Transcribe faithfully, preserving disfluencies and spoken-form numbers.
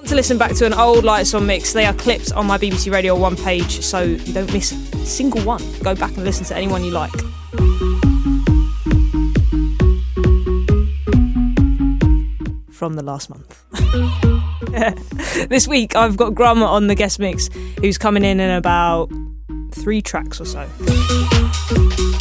To listen back to an old Lights On mix, they are clipped on my B B C Radio one page, so you don't miss a single one. Go back and listen to anyone you like. From the last month. This week I've got Grum on the guest mix, who's coming in in about three tracks or so.